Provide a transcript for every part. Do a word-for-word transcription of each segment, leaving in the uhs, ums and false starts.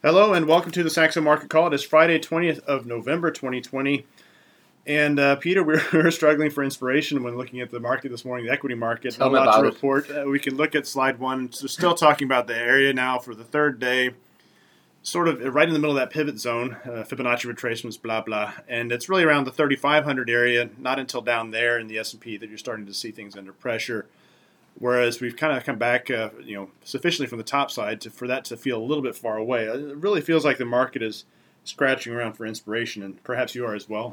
Hello and welcome to the Saxo Market Call. It is Friday, twentieth of November, twenty twenty. And uh, Peter, we're, we're struggling for inspiration when looking at the market this morning, the equity market. Tell Not me a lot to about it. report. Uh, we can look at slide one. So still talking about the area now for the third day, sort of right in the middle of that pivot zone, uh, Fibonacci retracements, blah, blah. And it's really around the thirty-five hundred area, not until down there in the S and P that you're starting to see things under pressure. Whereas we've kind of come back, uh, you know, sufficiently from the top side to, for that to feel a little bit far away. It really feels like the market is scratching around for inspiration, and perhaps you are as well.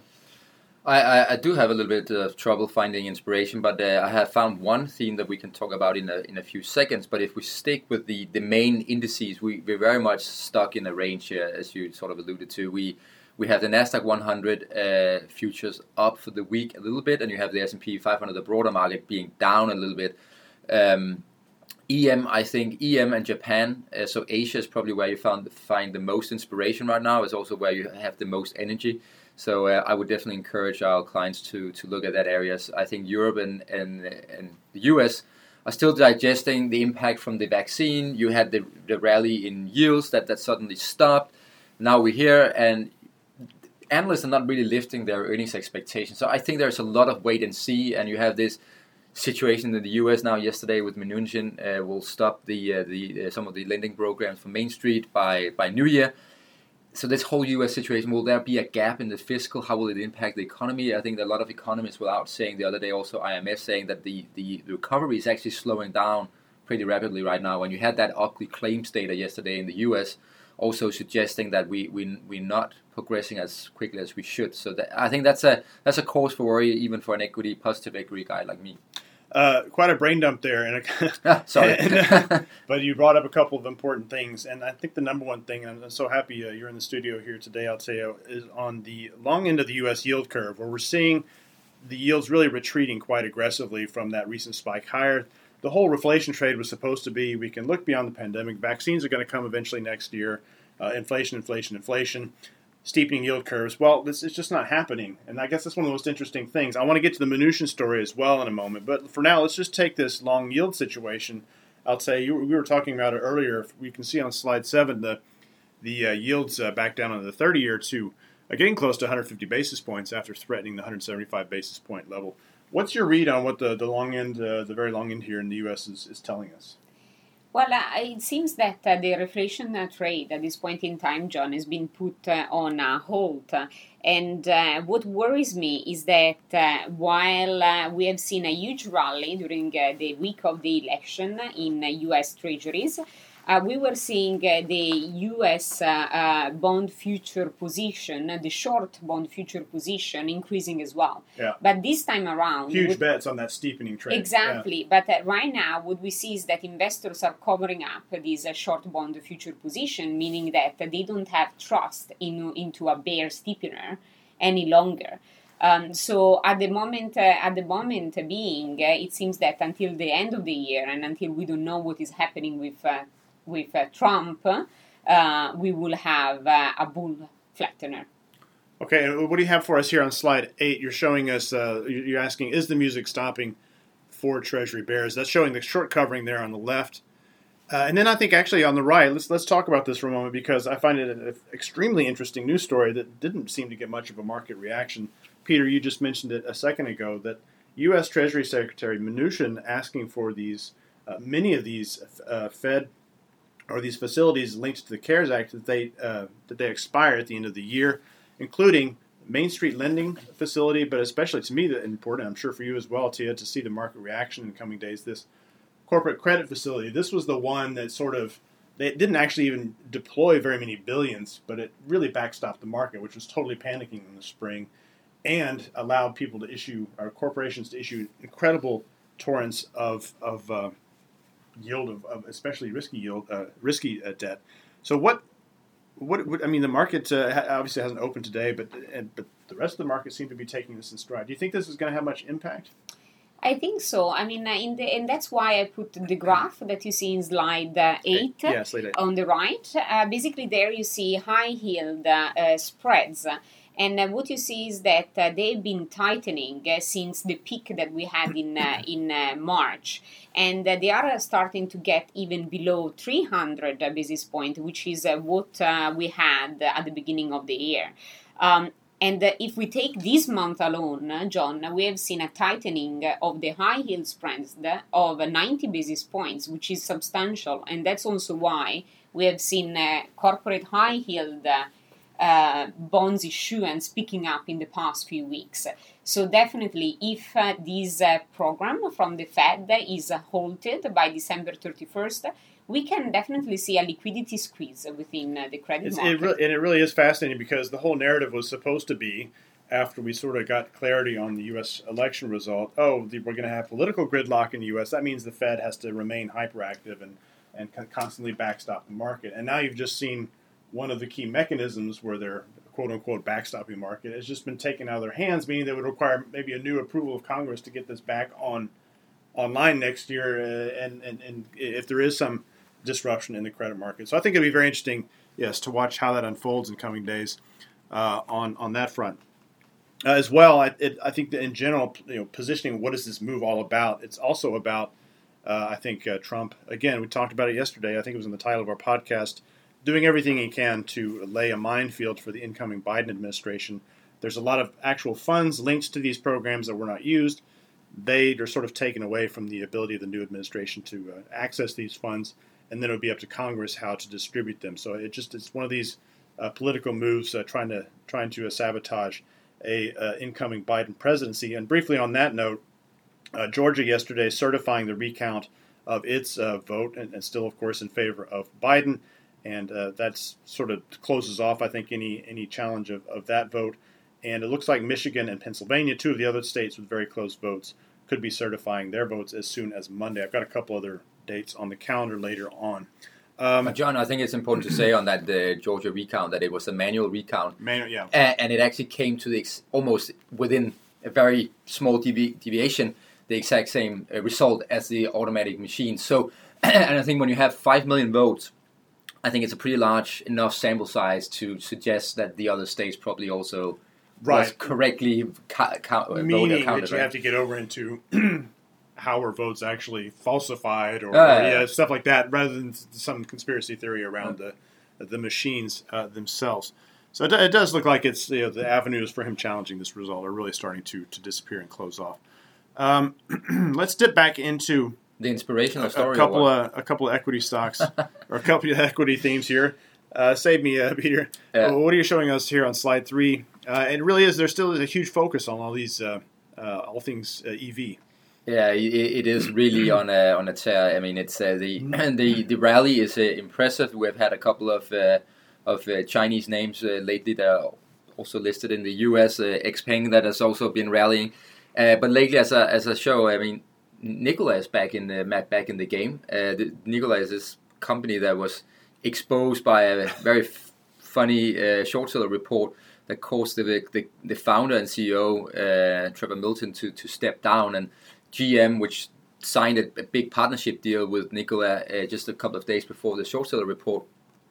I, I, I do have a little bit of trouble finding inspiration, but uh, I have found one theme that we can talk about in a in a few seconds. But if we stick with the, the main indices, we, we're very much stuck in a range here, as you sort of alluded to. We we have the Nasdaq one hundred uh, futures up for the week a little bit, and you have the S and P five hundred, the broader market, being down a little bit. Um, E M, I think E M and Japan, uh, so Asia is probably where you found find the most inspiration right now. It's also where you have the most energy. So uh, I would definitely encourage our clients to to look at that areas. I think Europe and, and and the U S are still digesting the impact from the vaccine. You had the the rally in yields that, that suddenly stopped. Now we're here, and analysts are not really lifting their earnings expectations. So I think there's a lot of wait and see, and you have this situation in the U S now. Yesterday with Mnuchin uh, will stop the uh, the uh, some of the lending programs for Main Street by by New Year. So this whole U S situation, will there be a gap in the fiscal? How will it impact the economy? I think that a lot of economists were out saying the other day, also I M F, saying that the, the recovery is actually slowing down pretty rapidly right now. When you had that ugly claims data yesterday in the U S, also suggesting that we we we're not progressing as quickly as we should. So that, I think that's a that's a cause for worry, even for an equity positive equity guy like me. Uh, quite a brain dump there, and a, ah, sorry. and, uh, but you brought up a couple of important things, and I think the number one thing, and I'm so happy uh, you're in the studio here today, I'll tell you, is on the long end of the U S yield curve, where we're seeing the yields really retreating quite aggressively from that recent spike higher. The whole reflation trade was supposed to be, we can look beyond the pandemic, vaccines are going to come eventually next year, uh, inflation, inflation, inflation. Steepening yield curves. Well, this is just not happening, and I guess that's one of the most interesting things. I want to get to the Mnuchin story as well in a moment, but for now, let's just take this long yield situation. I'll say you, we were talking about it earlier. We can see on slide seven the the uh, yields uh, back down on the thirty-year to uh, getting close to one hundred fifty basis points after threatening the one hundred seventy-five basis point level. What's your read on what the the long end, uh, the very long end here in the U S is, is telling us? Well, uh, it seems that uh, the reflation uh, trade at this point in time, John, has been put uh, on uh, hold. And uh, what worries me is that uh, while uh, we have seen a huge rally during uh, the week of the election in uh, U S Treasuries, uh, we were seeing uh, the U S uh, uh, bond future position, the short bond future position, increasing as well. Yeah. But this time around... Huge with, bets on that steepening trade. Exactly. Yeah. But uh, right now, what we see is that investors are covering up this uh, short bond future position, meaning that uh, they don't have trust in, into a bear steepener any longer. Um, so at the moment, uh, at the moment being, uh, it seems that until the end of the year and until we don't know what is happening with uh, with uh, Trump, uh, we will have uh, a bull flattener. Okay, and what do you have for us here on slide eight? You're showing us, uh, you're asking, is the music stopping for Treasury bears? That's showing the short covering there on the left. Uh, and then I think actually on the right, let's let's talk about this for a moment, because I find it an extremely interesting news story that didn't seem to get much of a market reaction. Peter, you just mentioned it a second ago, that U S Treasury Secretary Mnuchin asking for these, uh, many of these uh, Fed or these facilities linked to the CARES Act that they uh, that they expire at the end of the year, including Main Street lending facility, but especially to me, the important, I'm sure for you as well, Tia, to see the market reaction in the coming days, this corporate credit facility. This was the one that sort of, they didn't actually even deploy very many billions, but it really backstopped the market, which was totally panicking in the spring, and allowed people to issue, or corporations to issue incredible torrents of, of uh, yield of, of especially risky yield, uh, risky uh, debt. So what, what, what? I mean, the market uh, obviously hasn't opened today, but and, but the rest of the market seemed to be taking this in stride. Do you think this is going to have much impact? I think so. I mean, uh, in the, and that's why I put the graph that you see in slide uh, eight, yeah, slide eight on the right. Uh, basically, there you see high yield uh, uh, spreads. And uh, what you see is that uh, they've been tightening uh, since the peak that we had in uh, in uh, March, and uh, they are starting to get even below three hundred basis points, which is uh, what uh, we had at the beginning of the year. Um, And uh, if we take this month alone, uh, John, we have seen a tightening uh, of the high yield spreads of uh, ninety basis points, which is substantial. And that's also why we have seen uh, corporate high yield uh, uh, bonds issuance picking up in the past few weeks. So definitely, if uh, this uh, program from the Fed is uh, halted by December thirty-first, we can definitely see a liquidity squeeze within uh, the credit it's, market. It really, and it really is fascinating because the whole narrative was supposed to be, after we sort of got clarity on the U S election result, oh, the, we're going to have political gridlock in the U S. That means the Fed has to remain hyperactive and, and constantly backstop the market. And now you've just seen one of the key mechanisms where they're quote-unquote backstopping market has just been taken out of their hands, meaning they would require maybe a new approval of Congress to get this back on online next year, uh, and, and, and if there is some disruption in the credit market. So I think it'll be very interesting, yes, to watch how that unfolds in coming days uh, on on that front. Uh, as well, I, it, I think that in general, you know, positioning, what is this move all about? It's also about, uh, I think, uh, Trump. Again, we talked about it yesterday. I think it was in the title of our podcast. Doing everything he can to lay a minefield for the incoming Biden administration. There's a lot of actual funds linked to these programs that were not used. They are sort of taken away from the ability of the new administration to uh, access these funds, and then it would be up to Congress how to distribute them. So it just it's one of these uh, political moves uh, trying to trying to uh, sabotage a uh, incoming Biden presidency. And briefly on that note, uh, Georgia yesterday certifying the recount of its uh, vote, and, and still, of course, in favor of Biden. And uh, that's sort of closes off, I think, any any challenge of, of that vote. And it looks like Michigan and Pennsylvania, two of the other states with very close votes, could be certifying their votes as soon as Monday. I've got a couple other dates on the calendar later on. Um, uh, John, I think it's important to say on that the Georgia recount that it was a manual recount. Manual, yeah. And, and it actually came to the ex- almost within a very small devi- deviation, the exact same uh, result as the automatic machine. So, and I think when you have five million votes, I think it's a pretty large enough sample size to suggest that the other states probably also right. was correctly ca- ca- Meaning counted, that you right? have to get over into how were votes actually falsified or, Uh, or yeah, stuff like that, rather than some conspiracy theory around uh, the the machines uh, themselves. So it, it does look like it's, you know, the avenues for him challenging this result are really starting to to disappear and close off. Um, let's dip back into the inspirational a, story. a couple of a couple of equity stocks or a couple of equity themes here. Uh, save me, uh, Peter. Yeah. Well, what are you showing us here on slide three? Uh, it really is. There still is a huge focus on all these, uh, uh, all things uh, E V. Yeah, it, it is really on a on a tear. I mean, it's uh, the the the rally is uh, impressive. We've had a couple of uh, of uh, Chinese names uh, lately that are also listed in the U S. Uh, Xpeng that has also been rallying, uh, but lately as a as a show, I mean, Nikola is back in the back in the game. Uh, the, Nikola is this company that was exposed by a very f- funny uh, short seller report that caused the, the the founder and C E O uh, Trevor Milton to to step down, and G M, which signed a, a big partnership deal with Nikola uh, just a couple of days before the short seller report,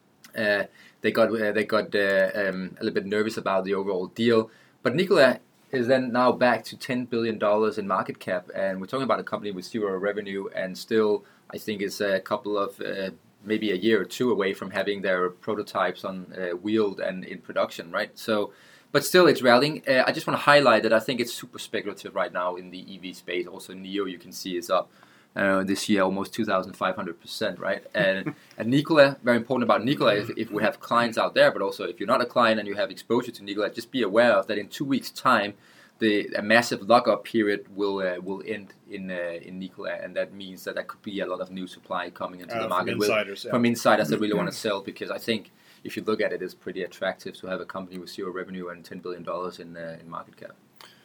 uh, they got uh, they got uh, um, a little bit nervous about the overall deal. But Nikola is then now back to ten billion dollars in market cap, and we're talking about a company with zero revenue, and still I think it's a couple of uh, maybe a year or two away from having their prototypes on uh, wheeled and in production, right? So. But still, it's rallying. Uh, I just want to highlight that I think it's super speculative right now in the E V space. Also, N I O, you can see, is up uh, this year almost two thousand five hundred percent, right? And, and Nikola, very important about Nikola, if, if we have clients out there, but also if you're not a client and you have exposure to Nikola, just be aware of that in two weeks' time, the a massive lockup period will uh, will end in uh, in Nikola, and that means that there could be a lot of new supply coming into uh, the market from insiders, with, yeah. from insiders that really want to sell, because I think if you look at it, it's pretty attractive to have a company with zero revenue and ten billion dollars in uh, in market cap.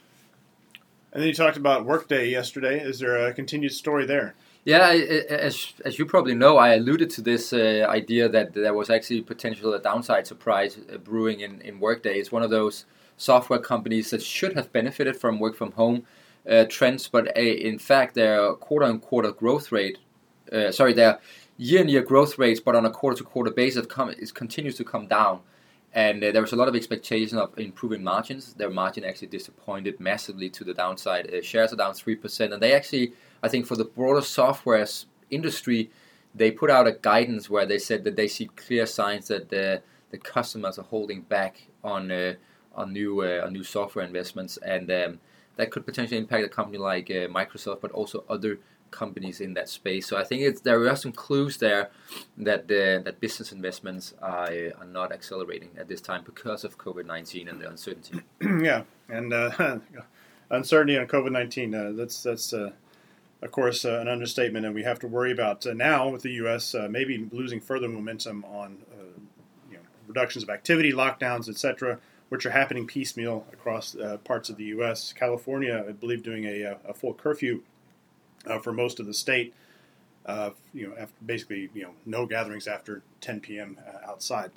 And then you talked about Workday yesterday. Is there a continued story there? Yeah, as as you probably know, I alluded to this uh, idea that there was actually potential a downside surprise uh, brewing in, in Workday. It's one of those software companies that should have benefited from work from home uh, trends, but uh, in fact their quarter-on-quarter growth rate, uh, sorry, their year-on-year growth rates, but on a quarter-to-quarter basis, come, it continues to come down. And uh, there was a lot of expectation of improving margins. Their margin actually disappointed massively to the downside. Uh, shares are down three percent. And they actually, I think for the broader software industry, they put out a guidance where they said that they see clear signs that the, the customers are holding back on uh, on new uh, on new software investments. And um, that could potentially impact a company like uh, Microsoft, but also other companies in that space. So I think it's, there are some clues there that the, that business investments are, are not accelerating at this time because of COVID nineteen and the uncertainty. Yeah, and uh, uncertainty on COVID nineteen, uh, that's, that's uh, of course, uh, an understatement, and we have to worry about uh, now with the U S uh, maybe losing further momentum on uh, you know, reductions of activity, lockdowns, et cetera, which are happening piecemeal across uh, parts of the U S. California, I believe, doing a, a full curfew Uh, for most of the state, uh, you know, after basically, you know, no gatherings after ten p.m. Uh, outside.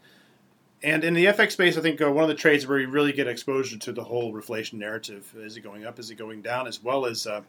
And in the F X space, I think uh, one of the trades where you really get exposure to the whole reflation narrative, is it going up, is it going down, as well as uh,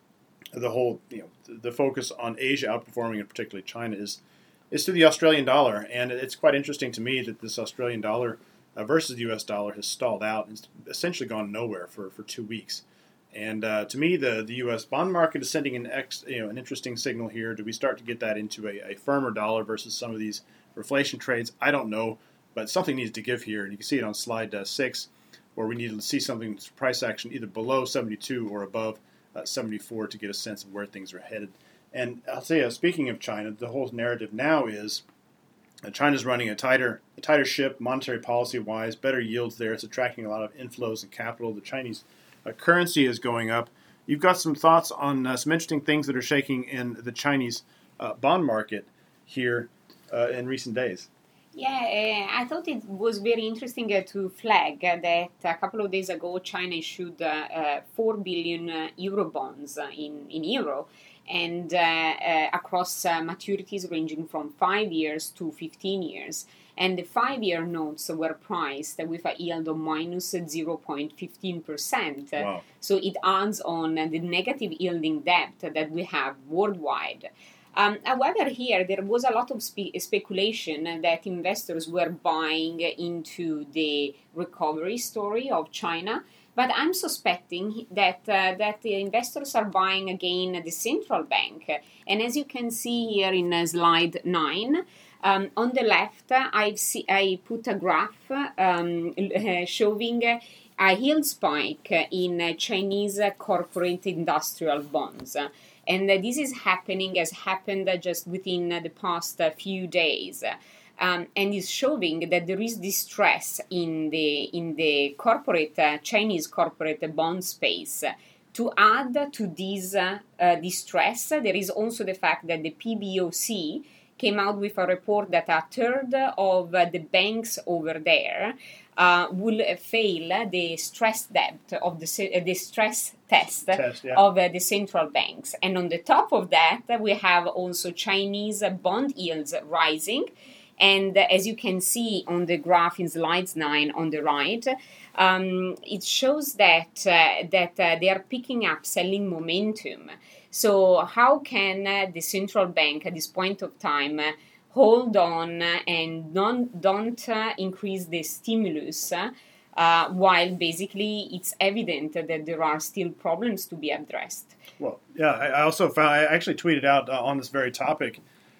the whole, you know, the, the focus on Asia outperforming, and particularly China, is is to the Australian dollar. And it's quite interesting to me that this Australian dollar uh, versus the U S dollar has stalled out and essentially gone nowhere for, for two weeks. And uh, to me, the, the U S bond market is sending an ex, you know, an interesting signal here. Do we start to get that into a, a firmer dollar versus some of these reflation trades? I don't know, but something needs to give here. And you can see it on slide uh, six, where we need to see something, price action, either below seventy-two or above uh, seventy-four to get a sense of where things are headed. And I'll say, uh, speaking of China, the whole narrative now is uh, China's running a tighter, a tighter ship, monetary policy-wise, better yields there. It's attracting a lot of inflows and capital. The Chinese Uh, currency is going up. You've got some thoughts on uh, some interesting things that are shaking in the Chinese uh, bond market here uh, in recent days. Yeah, uh, I thought it was very interesting uh, to flag uh, that a couple of days ago China issued uh, uh, four billion uh, euro bonds uh, in, in euro, and uh, uh, across uh, maturities ranging from five years to fifteen years. And the five-year notes were priced with a yield of minus zero point one five percent. Wow. So it adds on the negative yielding debt that we have worldwide. Um, however, here there was a lot of spe- speculation that investors were buying into the recovery story of China. But I'm suspecting that uh, that the investors are buying again the central bank. And as you can see here in uh, slide nine, Um, on the left, I've see, I put a graph um, showing a yield spike in Chinese corporate industrial bonds. And this is happening, has happened just within the past few days. Um, and is showing that there is distress in the, in the corporate, uh, Chinese corporate bond space. To add to this uh, uh, distress, there is also the fact that the P B O C came out with a report that a third of uh, the banks over there uh, will uh, fail the stress debt of the uh, the stress test, test yeah. of uh, the central banks. And on the top of that, we have also Chinese bond yields rising. And uh, as you can see on the graph in slides nine on the right, um, it shows that uh, that uh, they are picking up selling momentum. So how can uh, the central bank at this point of time uh, hold on and non, don't uh, increase the stimulus uh, while basically it's evident that there are still problems to be addressed? Well, yeah, I also found, I actually tweeted out uh, on this very topic.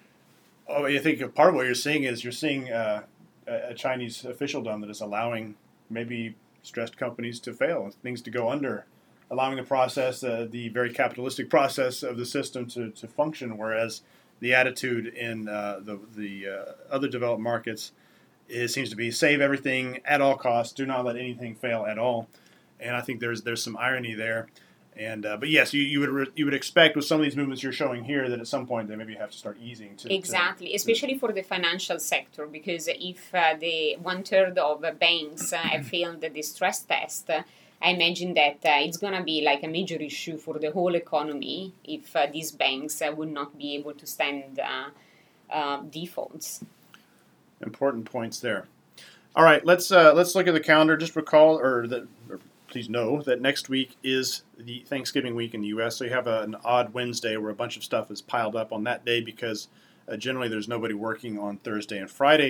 Oh, I think part of what you're seeing is you're seeing uh, a Chinese officialdom that is allowing maybe stressed companies to fail, things to go under, allowing the process, uh, the very capitalistic process of the system to, to function, whereas the attitude in uh, the, the uh, other developed markets is, seems to be save everything at all costs, do not let anything fail at all. And I think there's there's some irony there. And uh, but yes, you, you would re- you would expect with some of these movements you're showing here that at some point they maybe have to start easing. To, exactly, to, especially to, for the financial sector, because if uh, the one third of uh, banks uh, have failed the stress test, uh, I imagine that uh, it's going to be like a major issue for the whole economy if uh, these banks uh, would not be able to stand uh, uh, defaults. Important points there. All right, let's uh, let's look at the calendar. Just recall, or that. Or please know that next week is the Thanksgiving week in the U S, so you have a, an odd Wednesday where a bunch of stuff is piled up on that day because uh, generally there's nobody working on Thursday and Friday.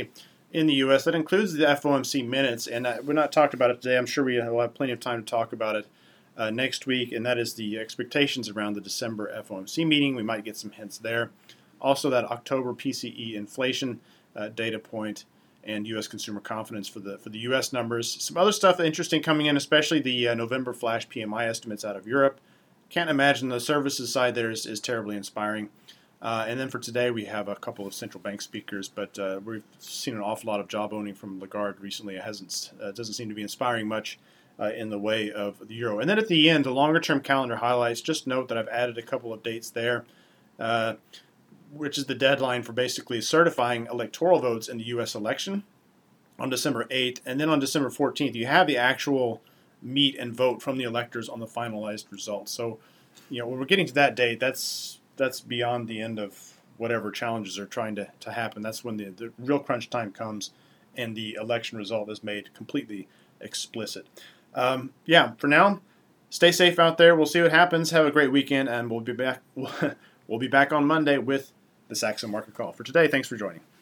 in the U S. That includes the F O M C minutes, and uh, we're not talked about it today. I'm sure we will have plenty of time to talk about it uh, next week, and that is the expectations around the December F O M C meeting. We might get some hints there. Also, that October P C E inflation uh, data point and U S consumer confidence for the for the U S numbers. Some other stuff interesting coming in, especially the uh, November flash P M I estimates out of Europe. Can't imagine the services side there is, is terribly inspiring. Uh, and then for today, we have a couple of central bank speakers, but uh, we've seen an awful lot of job owning from Lagarde recently. It hasn't uh, doesn't seem to be inspiring much uh, in the way of the euro. And then at the end, the longer-term calendar highlights. Just note that I've added a couple of dates there, uh, which is the deadline for basically certifying electoral votes in the U S election on December eighth. And then on December fourteenth, you have the actual meet and vote from the electors on the finalized results. So, you know, when we're getting to that date, that's that's beyond the end of whatever challenges are trying to, to happen. That's when the, the real crunch time comes and the election result is made completely explicit. Um, yeah, for now, stay safe out there. We'll see what happens. Have a great weekend, and we'll be back. We'll be back on Monday with the Saxo Market Call. For today, thanks for joining.